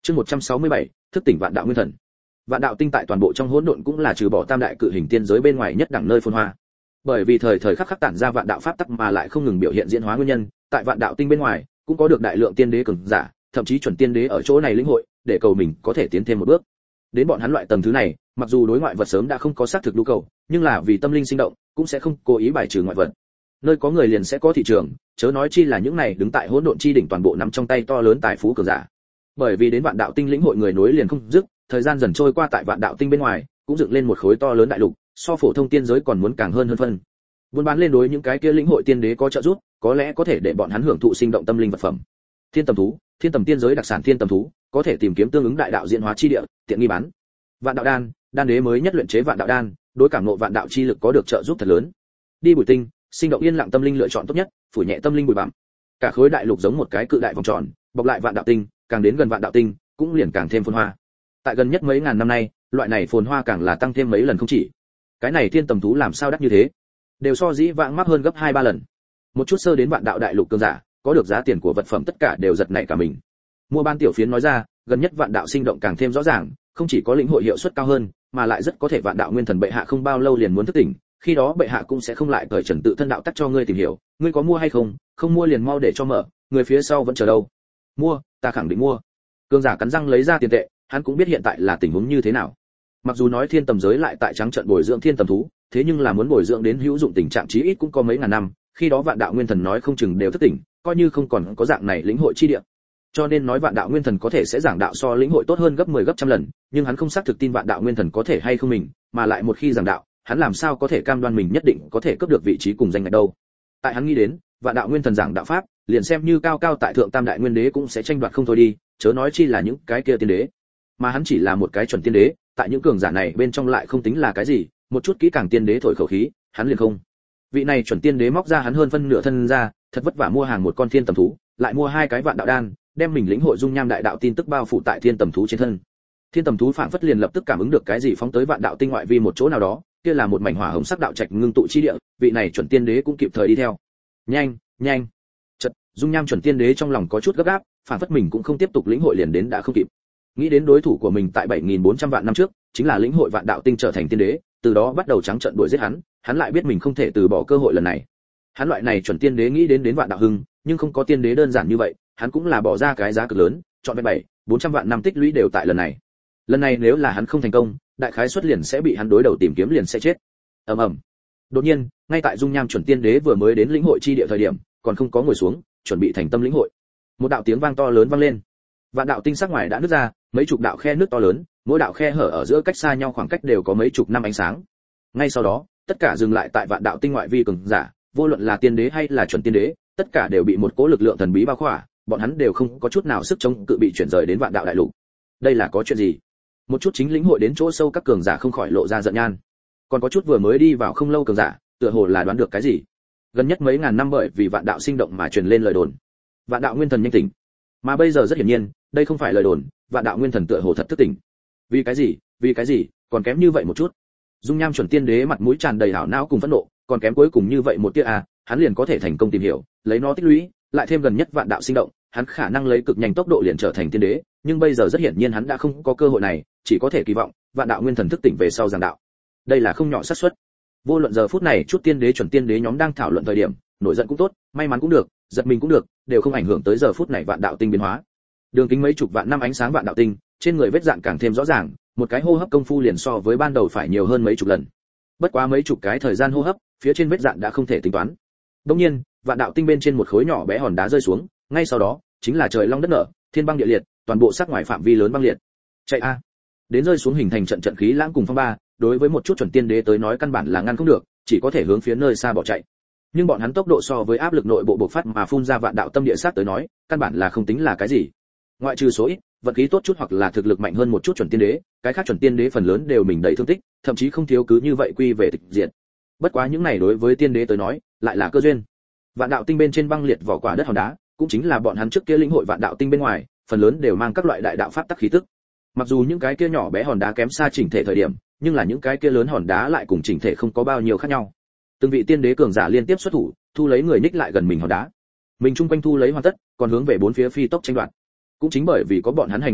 Chương 167, thức tỉnh vạn đạo nguyên thần. Vạn đạo tinh tại toàn bộ trong hỗn độn cũng là trừ bỏ tam đại cự hình tiên giới bên ngoài nhất đẳng nơi phồn hoa. Bởi vì thời thời khắc khắc tản ra vạn đạo pháp tắc mà lại không ngừng biểu hiện diễn hóa nguyên nhân, tại vạn đạo tinh bên ngoài cũng có được đại lượng tiên đế cường giả, thậm chí chuẩn tiên đế ở chỗ này lĩnh hội, để cầu mình có thể tiến thêm một bước. Đến bọn hắn loại tầng thứ này, mặc dù đối ngoại vật sớm đã không có xác thực nhu cầu, nhưng là vì tâm linh sinh động, cũng sẽ không cố ý bài trừ ngoại vật. Nơi có người liền sẽ có thị trường, chớ nói chi là những này đứng tại hỗn độn chi đỉnh toàn bộ nắm trong tay to lớn tài phú cường giả. Bởi vì đến vạn đạo tinh lĩnh hội người nối liền không dứt, thời gian dần trôi qua tại vạn đạo tinh bên ngoài, cũng dựng lên một khối to lớn đại lục, so phổ thông tiên giới còn muốn càng hơn phân. Buôn bán lên đối những cái kia lĩnh hội tiên đế có trợ giúp, có lẽ có thể để bọn hắn hưởng thụ sinh động tâm linh vật phẩm. Thiên tầm thú, thiên tầm tiên giới đặc sản thiên tầm thú, có thể tìm kiếm tương ứng đại đạo diễn hóa chi địa, tiện nghi bán. Vạn đạo đan, đan đế mới nhất luyện chế vạn đạo đan, đối cảm ngộ vạn đạo chi lực có được trợ giúp thật lớn. Đi bụi tinh, sinh động yên lặng tâm linh lựa chọn tốt nhất, phủ nhẹ tâm linh bụi bặm. Cả khối đại lục giống một cái cự đại vòng tròn, bọc lại vạn đạo tinh, càng đến gần vạn đạo tinh, cũng liền càng thêm phồn hoa. Tại gần nhất mấy ngàn năm nay, loại này phồn hoa càng là tăng thêm mấy lần không chỉ. Cái này thiên tầm thú làm sao đắt như thế? Đều so dĩ vãng mắc hơn gấp 2-3 lần. Một chút sơ đến vạn đạo đại lục cường giả, có được giá tiền của vật phẩm tất cả đều giật nảy cả mình. Mua ban tiểu phiến nói ra, gần nhất vạn đạo sinh động càng thêm rõ ràng, không chỉ có lĩnh hội hiệu suất cao hơn, mà lại rất có thể vạn đạo nguyên thần bệ hạ không bao lâu liền muốn thức tỉnh, khi đó bệ hạ cũng sẽ không lại cởi trần tự thân đạo tắc cho ngươi tìm hiểu, ngươi có mua hay không, không mua liền mau để cho mở, người phía sau vẫn chờ đâu. Mua, ta khẳng định mua. Cường giả cắn răng lấy ra tiền tệ, hắn cũng biết hiện tại là tình huống như thế nào. Mặc dù nói thiên tầm giới lại tại trắng trận bồi dưỡng thiên tầm thú, thế nhưng là muốn bồi dưỡng đến hữu dụng tình trạng chí ít cũng có mấy ngàn năm, khi đó vạn đạo nguyên thần nói không chừng đều thức tỉnh, coi như không còn có dạng này lĩnh hội chi địa. Cho nên nói vạn đạo nguyên thần có thể sẽ giảng đạo so lĩnh hội tốt hơn gấp 10 gấp trăm lần, nhưng hắn không xác thực tin vạn đạo nguyên thần có thể hay không mình, mà lại một khi giảng đạo, hắn làm sao có thể cam đoan mình nhất định có thể cướp được vị trí cùng danh ngạch đâu. Tại hắn nghĩ đến, vạn đạo nguyên thần giảng đạo pháp, liền xem như cao cao tại thượng tam đại nguyên đế cũng sẽ tranh đoạt không thôi đi, chớ nói chi là những cái kia tiên đế. Mà hắn chỉ là một cái chuẩn tiên đế, tại những cường giả này bên trong lại không tính là cái gì, một chút kỹ càng tiên đế thổi khẩu khí, hắn liền không. Vị này chuẩn tiên đế móc ra hắn hơn phân nửa thân ra, thật vất vả mua hàng một con thiên tầm thú, lại mua 2 cái vạn đạo đan, đem mình lĩnh hội dung nham đại đạo tin tức bao phủ tại thiên tầm thú trên thân. Thiên tầm thú phảng phất liền lập tức cảm ứng được cái gì phóng tới vạn đạo tinh ngoại vi một chỗ nào đó, kia là một mảnh hỏa hồng sắc đạo trạch ngưng tụ chi địa, vị này chuẩn tiên đế cũng kịp thời đi theo. Nhanh, nhanh. Chợt, dung nham chuẩn tiên đế trong lòng có chút gấp gáp, phảng phất mình cũng không tiếp tục lĩnh hội liền đến đã không kịp. Nghĩ đến đối thủ của mình tại 7400 vạn năm trước, chính là lĩnh hội vạn đạo tinh trở thành tiên đế, từ đó bắt đầu trắng trợn đuổi giết hắn, hắn lại biết mình không thể từ bỏ cơ hội lần này. Hắn loại này chuẩn tiên đế nghĩ đến vạn đạo hưng, nhưng không có tiên đế đơn giản như vậy, hắn cũng là bỏ ra cái giá cực lớn, chọn 400 vạn năm tích lũy đều tại lần này. Lần này nếu là hắn không thành công, đại khái xuất liền sẽ bị hắn đối đầu tìm kiếm liền sẽ chết. Ầm ầm. Đột nhiên, ngay tại dung nham chuẩn tiên đế vừa mới đến lĩnh hội chi địa thời điểm, còn không có ngồi xuống, chuẩn bị thành tâm lĩnh hội. Một đạo tiếng vang to lớn vang lên. Vạn đạo tinh sắc ngoài đã nứt ra, mấy chục đạo khe nước to lớn, mỗi đạo khe hở ở giữa cách xa nhau khoảng cách đều có mấy chục năm ánh sáng. Ngay sau đó, tất cả dừng lại tại vạn đạo tinh ngoại vi cường giả, vô luận là tiên đế hay là chuẩn tiên đế, tất cả đều bị một cỗ lực lượng thần bí bao khỏa, bọn hắn đều không có chút nào sức chống cự bị chuyển rời đến vạn đạo đại lục. Đây là có chuyện gì? Một chút chính lĩnh hội đến chỗ sâu các cường giả không khỏi lộ ra giận nhan. Còn có chút vừa mới đi vào không lâu cường giả, tựa hồ là đoán được cái gì. Gần nhất mấy ngàn năm bởi vì vạn đạo sinh động mà truyền lên lời đồn. Vạn đạo nguyên thần nhanh tỉnh. Mà bây giờ rất hiển nhiên, đây không phải lời đồn, vạn đạo nguyên thần tựa hồ thật thức tỉnh. Vì cái gì? Vì cái gì? Còn kém như vậy một chút. Dung nham chuẩn tiên đế mặt mũi tràn đầy hảo não cùng phẫn nộ, còn kém cuối cùng như vậy một tia à, hắn liền có thể thành công tìm hiểu, lấy nó tích lũy, lại thêm gần nhất vạn đạo sinh động, hắn khả năng lấy cực nhanh tốc độ liền trở thành tiên đế, nhưng bây giờ rất hiển nhiên hắn đã không có cơ hội này, chỉ có thể kỳ vọng vạn đạo nguyên thần thức tỉnh về sau giảng đạo. Đây là không nhỏ xác suất. Vô luận giờ phút này chút tiên đế chuẩn tiên đế nhóm đang thảo luận thời điểm, nổi giận cũng tốt, may mắn cũng được, giật mình cũng được, đều không ảnh hưởng tới giờ phút này vạn đạo tinh biến hóa. Đường kính mấy chục vạn năm ánh sáng vạn đạo tinh, trên người vết dạn càng thêm rõ ràng, một cái hô hấp công phu liền so với ban đầu phải nhiều hơn mấy chục lần. Bất quá mấy chục cái thời gian hô hấp, phía trên vết dạn đã không thể tính toán. Đương nhiên, vạn đạo tinh bên trên một khối nhỏ bé hòn đá rơi xuống, ngay sau đó chính là trời long đất nở, thiên băng địa liệt, toàn bộ sắc ngoài phạm vi lớn băng liệt. Chạy a! Đến rơi xuống hình thành trận trận khí lãng cùng phong ba, đối với một chút chuẩn tiên đế tới nói căn bản là ngăn không được, chỉ có thể hướng phía nơi xa bỏ chạy. Nhưng bọn hắn tốc độ so với áp lực nội bộ bộc phát mà phun ra vạn đạo tâm địa sát tới nói, căn bản là không tính là cái gì. Ngoại trừ số ít, vận khí tốt chút hoặc là thực lực mạnh hơn một chút chuẩn tiên đế, cái khác chuẩn tiên đế phần lớn đều mình đầy thương tích, thậm chí không thiếu cứ như vậy quy về tịch diệt. Bất quá những này đối với tiên đế tới nói, lại là cơ duyên. Vạn đạo tinh bên trên băng liệt vỏ quả đất hòn đá, cũng chính là bọn hắn trước kia lĩnh hội vạn đạo tinh bên ngoài, phần lớn đều mang các loại đại đạo pháp tắc khí tức. Mặc dù những cái kia nhỏ bé hòn đá kém xa chỉnh thể thời điểm, nhưng là những cái kia lớn hòn đá lại cùng chỉnh thể không có bao nhiêu khác nhau. Từng vị tiên đế cường giả liên tiếp xuất thủ, thu lấy người ních lại gần mình hòn đá. Mình chung quanh thu lấy hoàn tất, còn hướng về bốn phía phi tốc tranh đoạt. Cũng chính bởi vì có bọn hắn hành động này,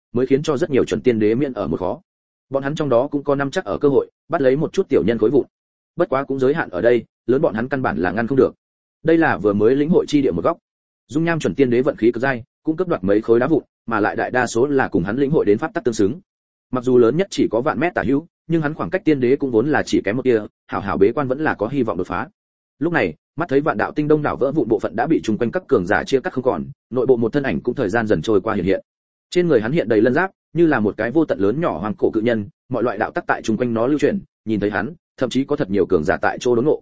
mới khiến cho rất nhiều chuẩn tiên đế miễn ở một khó. Bọn hắn trong đó cũng có năm chắc ở cơ hội bắt lấy một chút tiểu nhân khối vụn. Bất quá cũng giới hạn ở đây, lớn bọn hắn căn bản là ngăn không được. Đây là vừa mới lĩnh hội chi địa một góc. Dung nham chuẩn tiên đế vận khí cực dai, cũng cướp đoạt mấy khối đá vụn, mà lại đại đa số là cùng hắn lĩnh hội đến pháp tắc tương xứng. Mặc dù lớn nhất chỉ có vạn mét tả hữu, nhưng hắn khoảng cách tiên đế cũng vốn là chỉ kém một tia, hảo hảo bế quan vẫn là có hy vọng đột phá. Lúc này, mắt thấy vạn đạo tinh đông đảo vỡ vụn bộ phận đã bị trùng quanh các cường giả chia cắt không còn, nội bộ một thân ảnh cũng thời gian dần trôi qua hiện hiện. Trên người hắn hiện đầy lân giáp, như là một cái vô tận lớn nhỏ hoàng cổ cự nhân, mọi loại đạo tắc tại trùng quanh nó lưu chuyển, nhìn thấy hắn, thậm chí có thật nhiều cường giả tại chỗ đốn ngộ.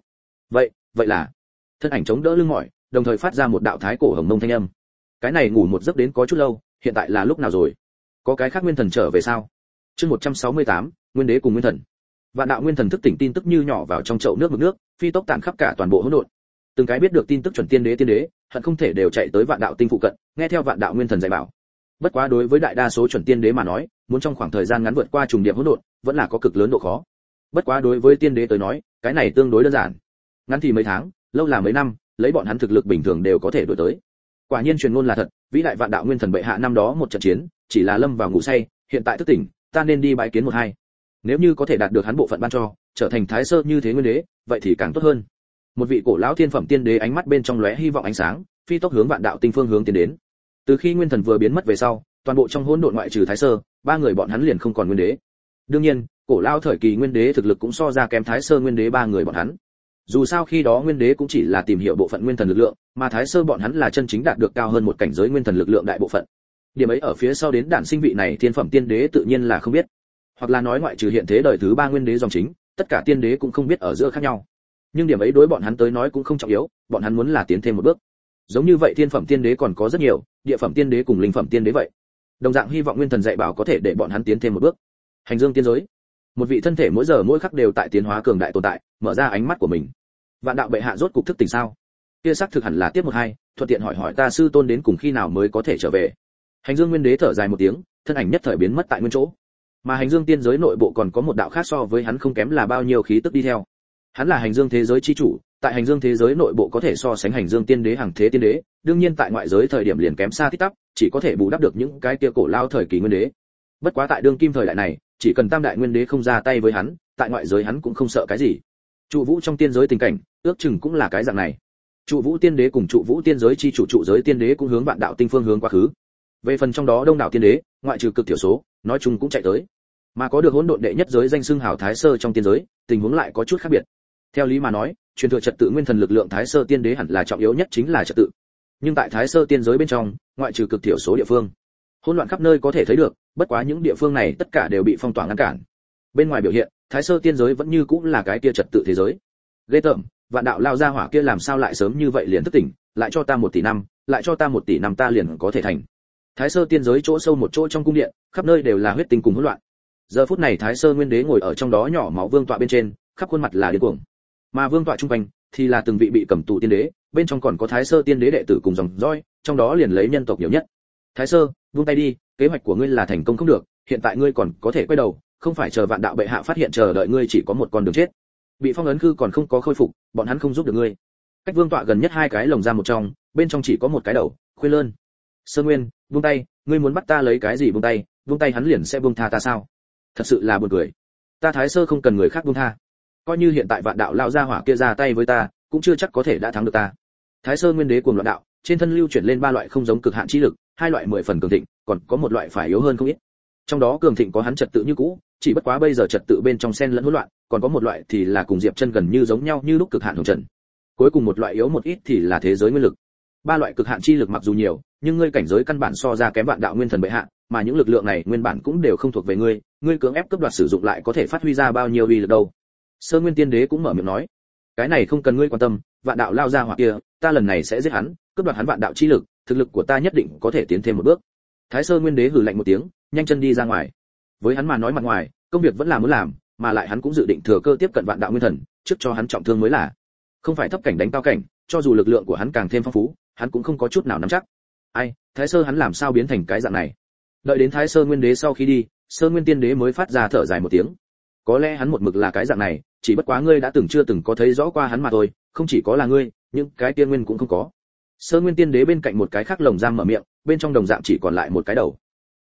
Vậy là, thân ảnh chống đỡ lưng mỏi, đồng thời phát ra một đạo thái cổ hồng mông thanh âm. Cái này ngủ một giấc đến có chút lâu, hiện tại là lúc nào rồi? Có cái khác nguyên thần trở về sao? Chương 168, Nguyên đế cùng nguyên thần. Vạn đạo nguyên thần thức tỉnh tin tức như nhỏ vào trong chậu nước mực nước, phi tốc tản khắp cả toàn bộ hỗn độn. Từng cái biết được tin tức chuẩn tiên đế, hận không thể đều chạy tới vạn đạo tinh phụ cận, nghe theo vạn đạo nguyên thần dạy bảo. Bất quá đối với đại đa số chuẩn tiên đế mà nói, muốn trong khoảng thời gian ngắn vượt qua trùng điệp hỗn độn, vẫn là có cực lớn độ khó. Bất quá đối với tiên đế tới nói, cái này tương đối đơn giản. Ngắn thì mấy tháng, lâu là mấy năm, lấy bọn hắn thực lực bình thường đều có thể đuổi tới. Quả nhiên truyền ngôn là thật, vĩ đại vạn đạo nguyên thần bệ hạ năm đó một trận chiến, chỉ là lâm vào ngủ say, hiện tại thức tỉnh, ta nên đi bái kiến một hai. Nếu như có thể đạt được hắn bộ phận ban cho, trở thành thái sơ như thế nguyên đế, vậy thì càng tốt hơn. Một vị cổ lão thiên phẩm tiên đế ánh mắt bên trong lóe hy vọng ánh sáng, phi tốc hướng vạn đạo tinh phương hướng tiến đến. Từ khi nguyên thần vừa biến mất về sau, toàn bộ trong hỗn độn ngoại trừ thái sơ, ba người bọn hắn liền không còn nguyên đế. Đương nhiên, cổ lão thời kỳ nguyên đế thực lực cũng so ra kém thái sơ nguyên đế ba người bọn hắn. Dù sao khi đó nguyên đế cũng chỉ là tìm hiểu bộ phận nguyên thần lực lượng, mà thái sơ bọn hắn là chân chính đạt được cao hơn một cảnh giới nguyên thần lực lượng đại bộ phận. Điểm ấy ở phía sau đến đản sinh vị này thiên phẩm tiên đế tự nhiên là không biết, hoặc là nói ngoại trừ hiện thế đời thứ ba nguyên đế dòng chính, tất cả tiên đế cũng không biết ở giữa khác nhau. Nhưng điểm ấy đối bọn hắn tới nói cũng không trọng yếu, bọn hắn muốn là tiến thêm một bước. Giống như vậy thiên phẩm tiên đế còn có rất nhiều, địa phẩm tiên đế cùng linh phẩm tiên đế vậy. Đồng dạng hy vọng nguyên thần dạy bảo có thể để bọn hắn tiến thêm một bước. Hành dương tiên giới, một vị thân thể mỗi giờ mỗi khắc đều tại tiến hóa cường đại tồn tại, mở ra ánh mắt của mình. Vạn đạo bệ hạ rốt cục thức tỉnh sao? Kia xác thực hẳn là tiếp một hai, thuận tiện hỏi ta sư tôn đến cùng khi nào mới có thể trở về. Hành dương nguyên đế thở dài một tiếng, thân ảnh nhất thời biến mất tại nguyên chỗ. Mà hành dương tiên giới nội bộ còn có một đạo khác so với hắn không kém là bao nhiêu khí tức đi theo. Hắn là hành dương thế giới chi chủ, tại hành dương thế giới nội bộ có thể so sánh hành dương tiên đế hàng thế tiên đế, đương nhiên tại ngoại giới thời điểm liền kém xa tít tắp, chỉ có thể bù đắp được những cái kia cổ lao thời kỳ nguyên đế. Bất quá tại đương kim thời đại này, chỉ cần tam đại nguyên đế không ra tay với hắn, tại ngoại giới hắn cũng không sợ cái gì. Trụ vũ trong tiên giới tình cảnh, ước chừng cũng là cái dạng này. Trụ vũ tiên đế cùng trụ vũ tiên giới chi chủ trụ giới tiên đế cũng hướng vạn đạo tinh phương hướng quá khứ. Về phần trong đó đông đảo tiên đế, ngoại trừ cực thiểu số, nói chung cũng chạy tới. Mà có được hỗn độn đệ nhất giới danh xưng hào thái sơ trong tiên giới, tình huống lại có chút khác biệt. Theo lý mà nói, truyền thừa trật tự nguyên thần lực lượng thái sơ tiên đế hẳn là trọng yếu nhất chính là trật tự. Nhưng tại thái sơ tiên giới bên trong, ngoại trừ cực thiểu số địa phương, hỗn loạn khắp nơi có thể thấy được, bất quá những địa phương này tất cả đều bị phong tỏa ngăn cản. Bên ngoài biểu hiện, thái sơ tiên giới vẫn như cũng là cái kia trật tự thế giới. Ghê tởm, vạn đạo lao ra hỏa kia làm sao lại sớm như vậy liền thức tỉnh, lại cho ta 1 tỷ năm, lại cho ta 1 tỷ năm ta liền có thể thành. Thái sơ tiên giới chỗ sâu một chỗ trong cung điện, khắp nơi đều là huyết tinh cùng hỗn loạn. Giờ phút này thái sơ nguyên đế ngồi ở trong đó nhỏ máu vương tọa bên trên, khắp khuôn mặt là điên cuồng. Mà vương tọa trung quanh thì là từng vị bị cầm tù tiên đế, bên trong còn có thái sơ tiên đế đệ tử cùng dòng dõi, trong đó liền lấy nhân tộc nhiều nhất. Thái sơ, buông tay đi, kế hoạch của ngươi là thành công không được, hiện tại ngươi còn có thể quay đầu, không phải chờ vạn đạo bệ hạ phát hiện chờ đợi ngươi chỉ có một con đường chết. Bị phong ấn cư còn không có khôi phục, bọn hắn không giúp được ngươi. Cách vương tọa gần nhất 2 cái lồng giam một trong, bên trong chỉ có một cái đầu, khuyên lơn. Sơ Nguyên, buông tay, ngươi muốn bắt ta lấy cái gì buông tay hắn liền sẽ buông tha ta sao? Thật sự là buồn cười. Ta thái sơ không cần người khác buông tha. Coi như hiện tại vạn đạo lao ra hỏa kia ra tay với ta, cũng chưa chắc có thể đã thắng được ta. Thái sơ nguyên đế cuồng loạn đạo, trên thân lưu chuyển lên 3 loại không giống cực hạn chi lực, 2 loại 10 phần cường thịnh, còn có một loại phải yếu hơn không ít. Trong đó cường thịnh có hắn trật tự như cũ, chỉ bất quá bây giờ trật tự bên trong xen lẫn hỗn loạn, còn có một loại thì là cùng Diệp Chân gần như giống nhau như lúc cực hạn hồng trần. Cuối cùng một loại yếu một ít thì là thế giới nguyên lực. 3 loại cực hạn chi lực mặc dù nhiều, nhưng ngươi cảnh giới căn bản so ra kém vạn đạo nguyên thần bệ hạ, mà những lực lượng này nguyên bản cũng đều không thuộc về ngươi, ngươi cưỡng ép cướp đoạt sử dụng lại có thể phát huy ra bao nhiêu uy lực đâu. Sơ Nguyên Tiên Đế cũng mở miệng nói, cái này không cần ngươi quan tâm, vạn đạo lao ra hỏa kia, ta lần này sẽ giết hắn, cướp đoạt hắn vạn đạo chi lực, thực lực của ta nhất định có thể tiến thêm một bước. Thái Sơ Nguyên Đế hừ lạnh một tiếng, nhanh chân đi ra ngoài. Với hắn mà nói mặt ngoài, công việc vẫn là muốn làm, mà lại hắn cũng dự định thừa cơ tiếp cận vạn đạo nguyên thần, trước cho hắn trọng thương mới là. Không phải thấp cảnh đánh cao cảnh, cho dù lực lượng của hắn càng thêm phong phú, hắn cũng không có chút nào nắm chắc. Ai, Thái Sơ hắn làm sao biến thành cái dạng này? Đợi đến Thái Sơ Nguyên Đế sau khi đi, Sơ Nguyên Tiên Đế mới phát ra thở dài một tiếng. Có lẽ hắn một mực là cái dạng này, chỉ bất quá ngươi đã chưa từng có thấy rõ qua hắn mà thôi, không chỉ có là ngươi, những cái tiên nguyên cũng không có. Sơ Nguyên Tiên Đế bên cạnh một cái khác lồng giam mở miệng, bên trong đồng dạng chỉ còn lại một cái đầu.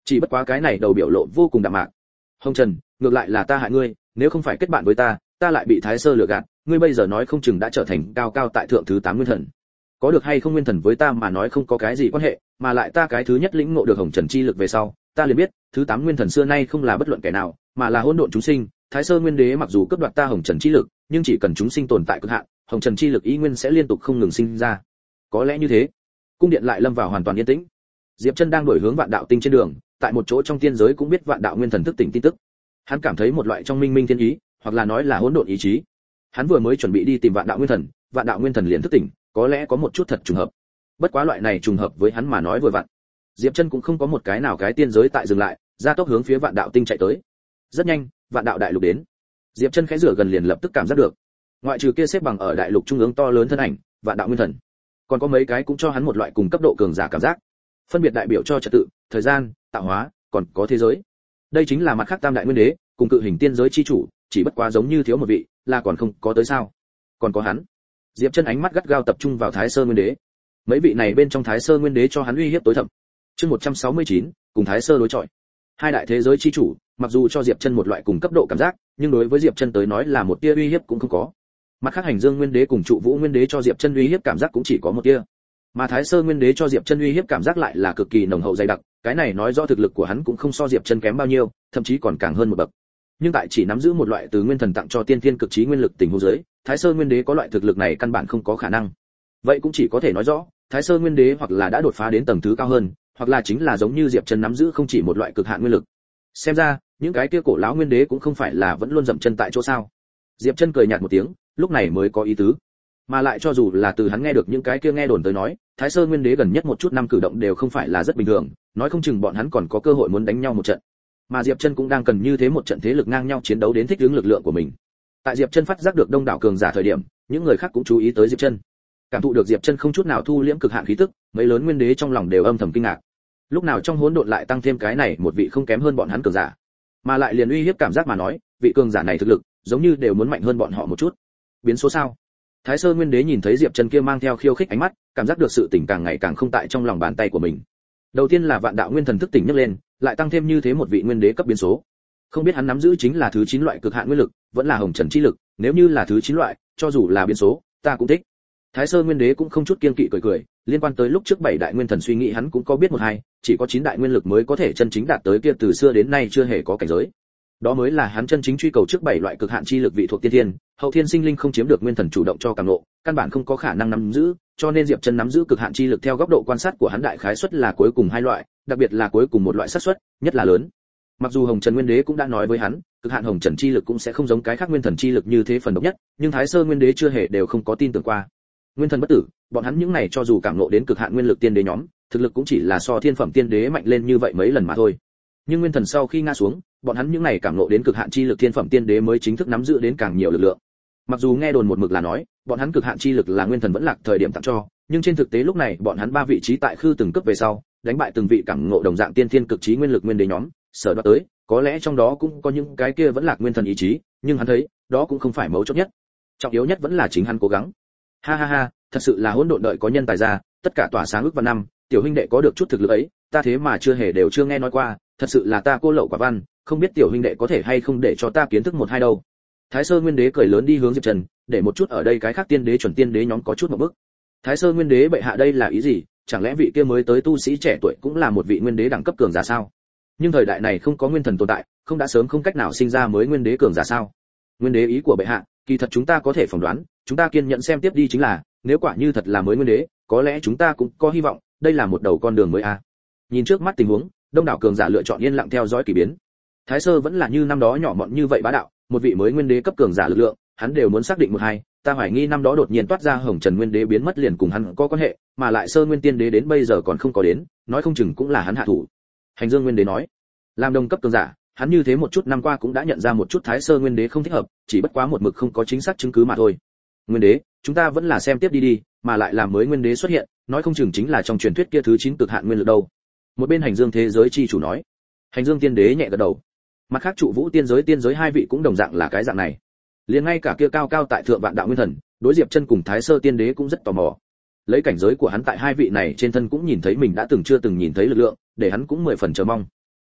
Chỉ bất quá cái này đầu biểu lộ vô cùng đạm mạc. Hồng Trần, ngược lại là ta hại ngươi, nếu không phải kết bạn với ta lại bị Thái Sơ lừa gạt, ngươi bây giờ nói không chừng đã trở thành cao cao tại thượng thứ 8 nguyên thần. Có được hay không nguyên thần với ta mà nói không có cái gì quan hệ, mà lại ta cái thứ nhất lĩnh ngộ được Hồng Trần chi lực về sau, ta liền biết, thứ 8 nguyên thần xưa nay không là bất luận kẻ nào, mà là hỗn độn chúng sinh. Thái Sơ Nguyên Đế mặc dù cướp đoạt ta Hồng Trần chi lực, nhưng chỉ cần chúng sinh tồn tại cực hạn, Hồng Trần chi lực ý nguyên sẽ liên tục không ngừng sinh ra. Có lẽ như thế. Cung điện lại lâm vào hoàn toàn yên tĩnh. Diệp Chân đang đổi hướng Vạn Đạo Tinh trên đường, tại một chỗ trong tiên giới cũng biết Vạn Đạo Nguyên Thần thức tỉnh tin tức. Hắn cảm thấy một loại trong minh minh thiên ý, hoặc là nói là hỗn độn ý chí. Hắn vừa mới chuẩn bị đi tìm Vạn Đạo Nguyên Thần liền thức tỉnh, có lẽ có một chút thật trùng hợp. Bất quá loại này trùng hợp với hắn mà nói vừa vặn. Diệp Chân cũng không có một cái nào cái tiên giới tại dừng lại, gia tốc hướng phía Vạn Đạo Tinh chạy tới. Rất nhanh, Vạn Đạo Đại Lục đến. Diệp Chân khẽ rửa gần liền lập tức cảm giác được. Ngoại trừ kia xếp bằng ở đại lục trung ương to lớn thân ảnh, Vạn Đạo Nguyên Thần, còn có mấy cái cũng cho hắn một loại cùng cấp độ cường giả cảm giác, phân biệt đại biểu cho trật tự, thời gian, tạo hóa, còn có thế giới. Đây chính là mặt khác Tam Đại Nguyên Đế, cùng cự hình tiên giới chi chủ, chỉ bất quá giống như thiếu một vị, là còn không có tới sao? Còn có hắn. Diệp Chân ánh mắt gắt gao tập trung vào Thái Sơ Nguyên Đế. Mấy vị này bên trong Thái Sơ Nguyên Đế cho hắn uy hiếp tối thậm. Chương 169, cùng Thái Sơ đối chọi. Hai đại thế giới chi chủ, mặc dù cho Diệp Chân một loại cùng cấp độ cảm giác, nhưng đối với Diệp Chân tới nói là một tia uy hiếp cũng không có. Mặt khác Hành Dương Nguyên Đế cùng Trụ Vũ Nguyên Đế cho Diệp Chân uy hiếp cảm giác cũng chỉ có một tia. Mà Thái Sơ Nguyên Đế cho Diệp Chân uy hiếp cảm giác lại là cực kỳ nồng hậu dày đặc, cái này nói rõ thực lực của hắn cũng không so Diệp Chân kém bao nhiêu, thậm chí còn càng hơn một bậc. Nhưng tại chỉ nắm giữ một loại từ nguyên thần tặng cho tiên thiên cực trí nguyên lực tình huống dưới, Thái Sơ Nguyên Đế có loại thực lực này căn bản không có khả năng. Vậy cũng chỉ có thể nói rõ, Thái Sơ Nguyên Đế hoặc là đã đột phá đến tầng thứ cao hơn, hoặc là chính là giống như Diệp Chân nắm giữ không chỉ một loại cực hạn nguyên lực. Xem ra, những cái kia cổ lão Nguyên Đế cũng không phải là vẫn luôn dậm chân tại chỗ sao? Diệp Chân cười nhạt một tiếng, lúc này mới có ý tứ. Mà lại cho dù là từ hắn nghe được những cái kia nghe đồn tới nói, Thái Sơ Nguyên Đế gần nhất một chút năm cử động đều không phải là rất bình thường, nói không chừng bọn hắn còn có cơ hội muốn đánh nhau một trận. Mà Diệp Chân cũng đang cần như thế một trận thế lực ngang nhau chiến đấu đến thích ứng lực lượng của mình. Tại Diệp Chân phát giác được đông đảo cường giả thời điểm, những người khác cũng chú ý tới Diệp Chân. Cảm thụ được Diệp Chân không chút nào thu liễm cực hạn khí tức, mấy lớn Nguyên Đế trong lòng đều âm thầm kinh ngạc. Lúc nào trong hỗn độn lại tăng thêm cái này một vị không kém hơn bọn hắn cường giả, mà lại liền uy hiếp cảm giác mà nói, vị cường giả này thực lực giống như đều muốn mạnh hơn bọn họ một chút. Biến số sao? Thái Sơ Nguyên Đế nhìn thấy Diệp Chân kia mang theo khiêu khích ánh mắt, cảm giác được sự tỉnh càng ngày càng không tại trong lòng bàn tay của mình. Đầu tiên là Vạn Đạo Nguyên Thần thức tỉnh nhấc lên, lại tăng thêm như thế một vị Nguyên Đế cấp biến số. Không biết hắn nắm giữ chính là thứ 9 loại cực hạn nguyên lực, vẫn là Hồng Trần chi lực, nếu như là thứ 9 loại, cho dù là biến số, ta cũng thích. Thái Sơ Nguyên Đế cũng không chút kiêng kỵ cười, liên quan tới lúc trước 7 đại nguyên thần suy nghĩ hắn cũng có biết một hai, chỉ có 9 đại nguyên lực mới có thể chân chính đạt tới kia từ xưa đến nay chưa hề có cảnh giới. Đó mới là hắn chân chính truy cầu trước 7 loại cực hạn chi lực vị thuộc tiên thiên, hậu thiên sinh linh không chiếm được nguyên thần chủ động cho cảm ngộ, căn bản không có khả năng nắm giữ, cho nên Diệp Chân nắm giữ cực hạn chi lực theo góc độ quan sát của hắn đại khái suất là cuối cùng 2 loại, đặc biệt là cuối cùng một loại xác suất nhất là lớn. Mặc dù Hồng Trần Nguyên Đế cũng đã nói với hắn, cực hạn Hồng Trần chi lực cũng sẽ không giống cái khác nguyên thần chi lực như thế phần độc nhất, nhưng Thái Sơ Nguyên Đế chưa hề đều không có tin tưởng qua. Nguyên thần bất tử, bọn hắn những này cho dù cảm ngộ đến cực hạn nguyên lực tiên đế nhóm, thực lực cũng chỉ là so thiên phẩm tiên đế mạnh lên như vậy mấy lần mà thôi. Nhưng nguyên thần sau khi ngã xuống, bọn hắn những này cảm ngộ đến cực hạn chi lực thiên phẩm tiên đế mới chính thức nắm giữ đến càng nhiều lực lượng. Mặc dù nghe đồn một mực là nói, bọn hắn cực hạn chi lực là nguyên thần vẫn lạc thời điểm tặng cho, nhưng trên thực tế lúc này bọn hắn 3 vị trí tại khư từng cấp về sau, đánh bại từng vị cảm ngộ đồng dạng tiên thiên cực trí nguyên lực nguyên đế nhóm, sở đoạt tới, có lẽ trong đó cũng có những cái kia vẫn lạc nguyên thần ý chí, nhưng hắn thấy, đó cũng không phải mấu chốt nhất. Trọng yếu nhất vẫn là chính hắn cố gắng. Ha ha ha, thật sự là hỗn độn đợi có nhân tài ra, tất cả tỏa sáng ước và năm, tiểu huynh đệ có được chút thực lực ấy, ta thế mà chưa hề đều chưa nghe nói qua, thật sự là ta cô lậu quả văn, không biết tiểu huynh đệ có thể hay không để cho ta kiến thức một hai đâu. Thái Sơ Nguyên Đế cười lớn đi hướng Diệp Trần, để một chút ở đây cái khác tiên đế chuẩn tiên đế nhóm có chút một bước. Thái Sơ Nguyên Đế bệ hạ đây là ý gì? Chẳng lẽ vị kia mới tới tu sĩ trẻ tuổi cũng là một vị nguyên đế đẳng cấp cường giả sao? Nhưng thời đại này không có nguyên thần tồn tại, không đã sớm không cách nào sinh ra mới nguyên đế cường giả sao? Nguyên đế ý của bệ hạ, kỳ thật chúng ta có thể phỏng đoán, chúng ta kiên nhẫn xem tiếp đi chính là, nếu quả như thật là mới nguyên đế, có lẽ chúng ta cũng có hy vọng, đây là một đầu con đường mới a. Nhìn trước mắt tình huống, đông đảo cường giả lựa chọn yên lặng theo dõi kỳ biến. Thái Sơ vẫn là như năm đó nhỏ mọn như vậy bá đạo, một vị mới nguyên đế cấp cường giả lực lượng, hắn đều muốn xác định một hai, ta hoài nghi năm đó đột nhiên toát ra Hồng Trần Nguyên Đế biến mất liền cùng hắn có quan hệ, mà lại Sơ Nguyên Tiên Đế đến bây giờ còn không có đến, nói không chừng cũng là hắn hạ thủ. Hành Dương Nguyên Đế nói, làm đồng cấp cường giả, hắn như thế một chút năm qua cũng đã nhận ra một chút Thái Sơ Nguyên Đế không thích hợp, chỉ bất quá một mực không có chính xác chứng cứ mà thôi. Nguyên Đế, chúng ta vẫn là xem tiếp đi, mà lại làm mới Nguyên Đế xuất hiện, nói không chừng chính là trong truyền thuyết kia thứ 9 cực hạn nguyên lực đâu. Một bên Hành Dương thế giới chi chủ nói. Hành Dương Tiên Đế nhẹ gật đầu. Mặt khác Trụ Vũ tiên giới hai vị cũng đồng dạng là cái dạng này. Liền ngay cả kia cao cao tại thượng Vạn Đạo Nguyên Thần, đối Diệp Chân cùng Thái Sơ Tiên Đế cũng rất tò mò. Lấy cảnh giới của hắn tại hai vị này trên thân cũng nhìn thấy mình đã từng chưa từng nhìn thấy lực lượng, để hắn cũng 10 phần chờ mong.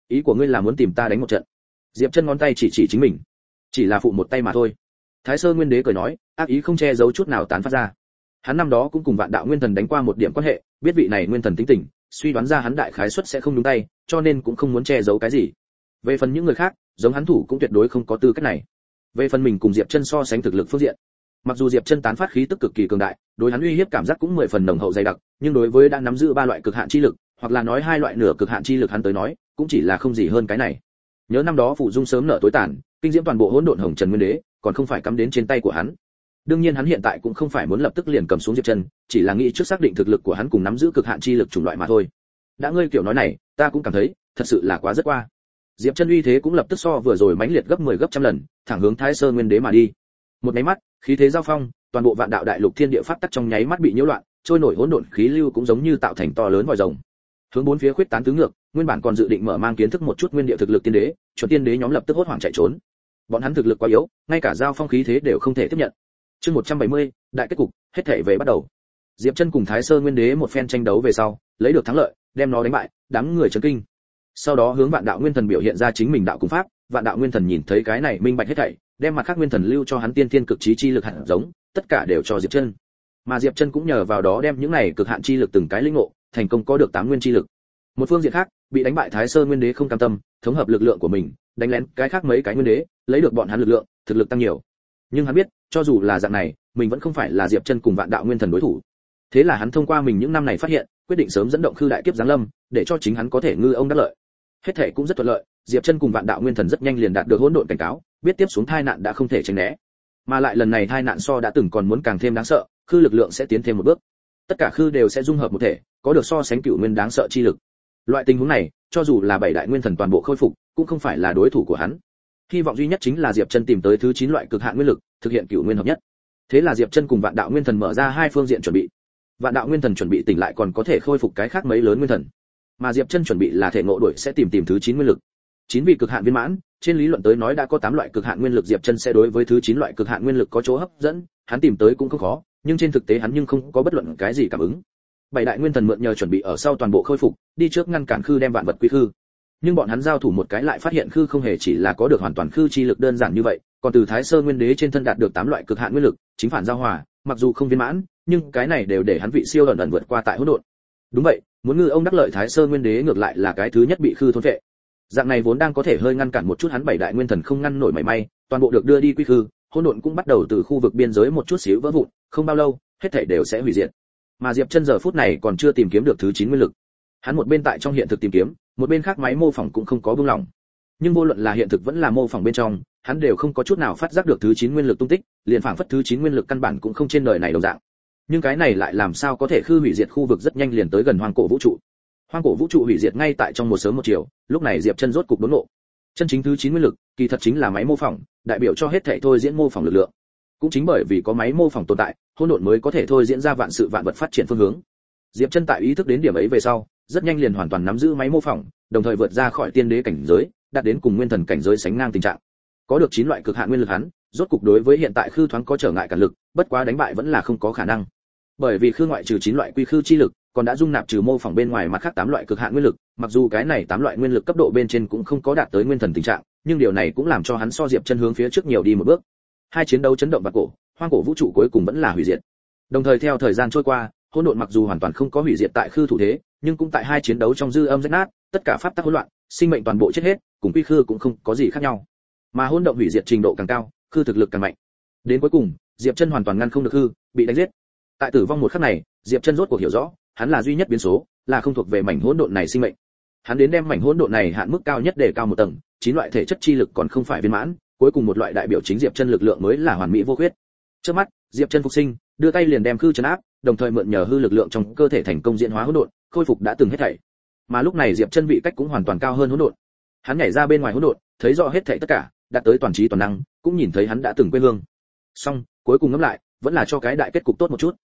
Ý của ngươi là muốn tìm ta đánh một trận? Diệp Chân ngón tay chỉ chỉ chính mình. Chỉ là phụ một tay mà thôi. Thái Sơ Nguyên Đế cười nói, ác ý không che giấu chút nào tán phát ra. Hắn năm đó cũng cùng Vạn Đạo Nguyên Thần đánh qua một điểm quan hệ, biết vị này nguyên thần tính tình, suy đoán ra hắn đại khái suất sẽ không đúng tay, cho nên cũng không muốn che giấu cái gì. Về phần những người khác, giống hắn thủ cũng tuyệt đối không có tư cách này. Về phần mình cùng Diệp Chân so sánh thực lực phương diện, mặc dù Diệp Chân tán phát khí tức cực kỳ cường đại, đối hắn uy hiếp cảm giác cũng 10 phần nồng hậu dày đặc, nhưng đối với đã nắm giữ 3 loại cực hạn chi lực, hoặc là nói 2 loại nửa cực hạn chi lực hắn tới nói, cũng chỉ là không gì hơn cái này. Nhớ năm đó phụ dung sớm nợ tối tàn, kinh diễm toàn bộ hỗn độn hồng trần nguyên đế, còn không phải cắm đến trên tay của hắn. Đương nhiên hắn hiện tại cũng không phải muốn lập tức liền cầm xuống Diệp Chân, chỉ là nghĩ trước xác định thực lực của hắn cùng nắm giữ cực hạn chi lực chủng loại mà thôi. Đã ngươi kiểu nói này, ta cũng cảm thấy, thật sự là quá rất qua. Diệp Chân uy thế cũng lập tức so vừa rồi mãnh liệt gấp 10 gấp trăm lần, thẳng hướng Thái Sơ Nguyên Đế mà đi. Một cái mắt, khí thế giao phong, toàn bộ vạn đạo đại lục thiên địa pháp tắc trong nháy mắt bị nhiễu loạn, trôi nổi hỗn độn khí lưu cũng giống như tạo thành to lớn vòi rồng. Hướng bốn phía khuyết tán tứ ngược, nguyên bản còn dự định mở mang kiến thức một chút nguyên địa thực lực tiên đế, chuẩn tiên đế nhóm lập tức hốt hoảng chạy trốn. Bọn hắn thực lực quá yếu, ngay cả giao phong khí thế đều không thể tiếp nhận. Chương 170, đại kết cục, hết thể về bắt đầu. Diệp Chân cùng Thái Sơ Nguyên Đế một phen tranh đấu về sau, lấy được thắng lợi, đem nó đánh bại, đám người chấn kinh. Sau đó hướng Vạn Đạo Nguyên Thần biểu hiện ra chính mình đạo cung pháp, Vạn Đạo Nguyên Thần nhìn thấy cái này minh bạch hết thảy, đem mặt khác nguyên thần lưu cho hắn tiên thiên cực trí chi lực hạt giống, tất cả đều cho Diệp Chân. Mà Diệp Chân cũng nhờ vào đó đem những này cực hạn chi lực từng cái lĩnh ngộ, thành công có được 8 nguyên chi lực. Một phương diện khác, bị đánh bại Thái Sơ Nguyên Đế không cam tâm, thống hợp lực lượng của mình, đánh lén cái khác mấy cái nguyên đế, lấy được bọn hắn lực lượng, thực lực tăng nhiều. Nhưng hắn biết, cho dù là dạng này, mình vẫn không phải là Diệp Chân cùng Vạn Đạo Nguyên Thần đối thủ. Thế là hắn thông qua mình những năm này phát hiện, quyết định sớm dẫn động Khư Đại Kiếp giáng lâm, để cho chính hắn có thể ngư ông đắc lợi. Hết thể cũng rất thuận lợi, Diệp Chân cùng Vạn Đạo Nguyên Thần rất nhanh liền đạt được hỗn độn cảnh cáo, biết tiếp xuống tai nạn đã không thể tránh né. Mà lại lần này tai nạn so đã từng còn muốn càng thêm đáng sợ, Khư lực lượng sẽ tiến thêm một bước. Tất cả Khư đều sẽ dung hợp một thể, có được so sánh cựu nguyên đáng sợ chi lực. Loại tình huống này, cho dù là 7 đại nguyên thần toàn bộ khôi phục, cũng không phải là đối thủ của hắn. Hy vọng duy nhất chính là Diệp Chân tìm tới thứ 9 loại cực hạn nguyên lực, thực hiện cựu nguyên hợp nhất. Thế là Diệp Chân cùng Vạn Đạo Nguyên Thần mở ra hai phương diện chuẩn bị. Vạn Đạo Nguyên Thần chuẩn bị tỉnh lại còn có thể khôi phục cái khác mấy lớn nguyên thần. Mà Diệp Chân chuẩn bị là thể ngộ đuổi sẽ tìm thứ 9 nguyên lực. 9 vị cực hạn viên mãn, trên lý luận tới nói đã có 8 loại cực hạn nguyên lực, Diệp Chân sẽ đối với thứ 9 loại cực hạn nguyên lực có chỗ hấp dẫn, hắn tìm tới cũng không khó, nhưng trên thực tế hắn nhưng không có bất luận cái gì cảm ứng. 7 đại nguyên thần mượn nhờ chuẩn bị ở sau toàn bộ khôi phục, đi trước ngăn cản Khư đem vạn vật quy Khư. Nhưng bọn hắn giao thủ một cái lại phát hiện Khư không hề chỉ là có được hoàn toàn Khư chi lực đơn giản như vậy, còn từ Thái Sơ Nguyên Đế trên thân đạt được 8 loại cực hạn nguyên lực, chính phản giao hòa, mặc dù không viên mãn, nhưng cái này đều để hắn vị siêu ẩn vượt qua tại hỗn độn. Đúng vậy, muốn ngư ông đắc lợi, Thái Sơ Nguyên Đế ngược lại là cái thứ nhất bị Khư thôn phệ. Dạng này vốn đang có thể hơi ngăn cản một chút hắn 7 đại nguyên thần không ngăn nổi mảy may, toàn bộ được đưa đi quy Khư, hỗn độn cũng bắt đầu từ khu vực biên giới một chút xíu vỡ vụn, không bao lâu, hết thảy đều sẽ hủy diệt. Mà Diệp Chân giờ phút này còn chưa tìm kiếm được thứ 9 nguyên lực. Hắn một bên tại trong hiện thực tìm kiếm, một bên khác máy mô phỏng cũng không có buông lỏng. Nhưng vô luận là hiện thực vẫn là mô phỏng bên trong, hắn đều không có chút nào phát giác được thứ 9 nguyên lực tung tích, liền phảng phất thứ 9 nguyên lực căn bản cũng không trên đời này đồng dạng. Nhưng cái này lại làm sao có thể Khư hủy diệt khu vực rất nhanh liền tới gần hoang cổ vũ trụ. Hoang cổ vũ trụ hủy diệt ngay tại trong một sớm một chiều, lúc này Diệp Chân rốt cục đốn ngộ. Chân chính thứ 9 nguyên lực, kỳ thật chính là máy mô phỏng, đại biểu cho hết thảy thôi diễn mô phỏng lực lượng. Cũng chính bởi vì có máy mô phỏng tồn tại, hỗn độn mới có thể thôi diễn ra vạn sự vạn vật phát triển phương hướng. Diệp Chân tại ý thức đến điểm ấy về sau, rất nhanh liền hoàn toàn nắm giữ máy mô phỏng, đồng thời vượt ra khỏi tiên đế cảnh giới, đạt đến cùng nguyên thần cảnh giới sánh ngang tình trạng. Có được 9 loại cực hạn nguyên lực hắn, rốt cục đối với hiện tại Khư thoáng có trở ngại cản lực, bất quá đánh bại vẫn là không có khả năng. Bởi vì Khư ngoại trừ 9 loại quy Khư chi lực, còn đã dung nạp trừ mô phỏng bên ngoài mặt khác 8 loại cực hạn nguyên lực, mặc dù cái này 8 loại nguyên lực cấp độ bên trên cũng không có đạt tới nguyên thần tình trạng, nhưng điều này cũng làm cho hắn so Diệp Chân hướng phía trước nhiều đi một bước. Hai chiến đấu chấn động vạn cổ, hoang cổ vũ trụ cuối cùng vẫn là hủy diệt. Đồng thời theo thời gian trôi qua, hỗn độn mặc dù hoàn toàn không có hủy diệt tại Khư thủ thế, nhưng cũng tại hai chiến đấu trong dư âm rách nát, tất cả pháp tắc hỗn loạn, sinh mệnh toàn bộ chết hết, cùng quy Khư cũng không có gì khác nhau. Mà hỗn động hủy diệt trình độ càng cao, Khư thực lực càng mạnh. Đến cuối cùng, Diệp Chân hoàn toàn ngăn không được Khư, bị đánh giết. Tại tử vong một khắc này, Diệp Chân rốt cuộc hiểu rõ, hắn là duy nhất biến số, là không thuộc về mảnh hỗn độn này sinh mệnh. Hắn đến đem mảnh hỗn độn này hạn mức cao nhất để cao một tầng, 9 loại thể chất chi lực còn không phải viên mãn, cuối cùng một loại đại biểu chính Diệp Chân lực lượng mới là hoàn mỹ vô khuyết. Trước mắt, Diệp Chân phục sinh, đưa tay liền đem Khư trấn áp, đồng thời mượn nhờ hư lực lượng trong cơ thể thành công diễn hóa hỗn độn, khôi phục đã từng hết thảy. Mà lúc này Diệp Chân vị cách cũng hoàn toàn cao hơn hỗn độn. Hắn nhảy ra bên ngoài hỗn độn, thấy rõ hết thảy tất cả, đạt tới toàn trí toàn năng, cũng nhìn thấy hắn đã từng quê hương. Song, cuối cùng ngẫm lại, vẫn là cho cái đại kết cục tốt một chút.